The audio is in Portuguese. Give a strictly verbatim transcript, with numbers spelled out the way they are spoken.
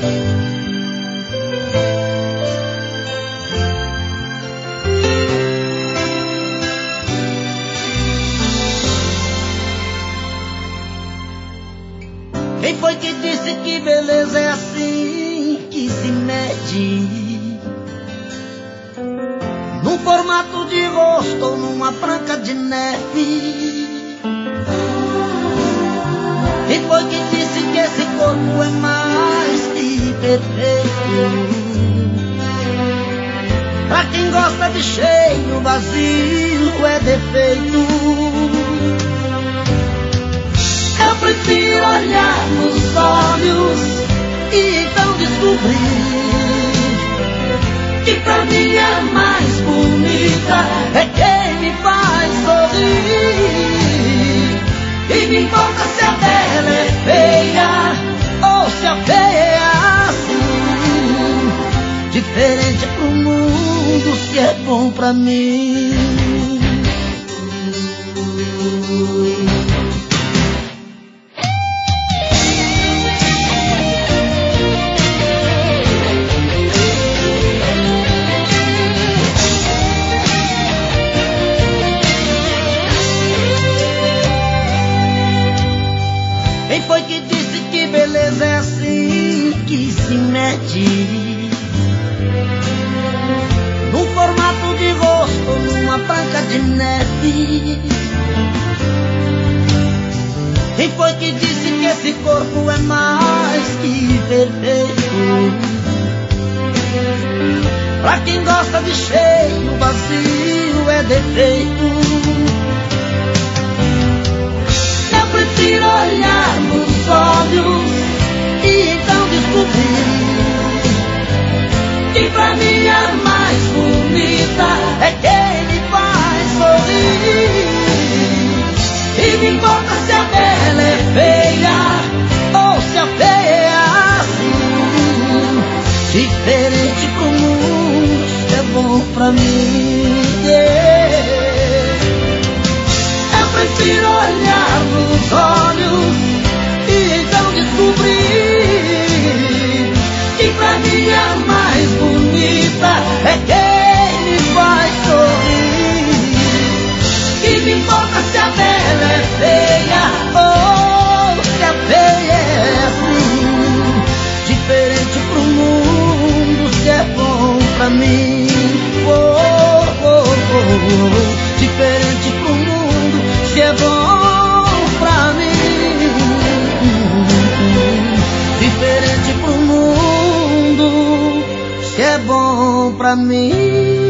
Quem foi que disse que beleza é assim que se mede? Num formato de rosto ou numa branca de neve? Quem foi que disse que esse corpo é mais que perfeito? Pra quem gosta de cheio, vazio é defeito. Eu prefiro olhar nos olhos e então descobrir que pra mim a mais bonita é quem me faz sorrir. E me importa se a bela é feia ou se a feia é assim. Diferente pro mundo se é bom pra mim. Quem foi que disse que beleza é assim que se mede? Num formato de rosto ou numa branca de neve? Quem foi que disse que esse corpo é mais que perfeito? Pra quem gosta de cheio, vazio é defeito. Eu prefiro olhar nos olhos e então descobrir que pra mim a mais bonita é quem me faz sorrir. E me importa se a bela é feia ou se a feia é assim. Diferente pro mundo, isso é bom pra mim. Yeah. Eu prefiro olhar nos olhos e então descobrir que pra mim a mais bonita é quem me faz sorrir. E me importa se a bela é feia ou se a feia é assim. Diferente pro mundo se é bom pra mim. Oh, oh, oh, oh. Diferente pro mundo se é bom pra mim. Diferente pro mundo se é bom pra mim.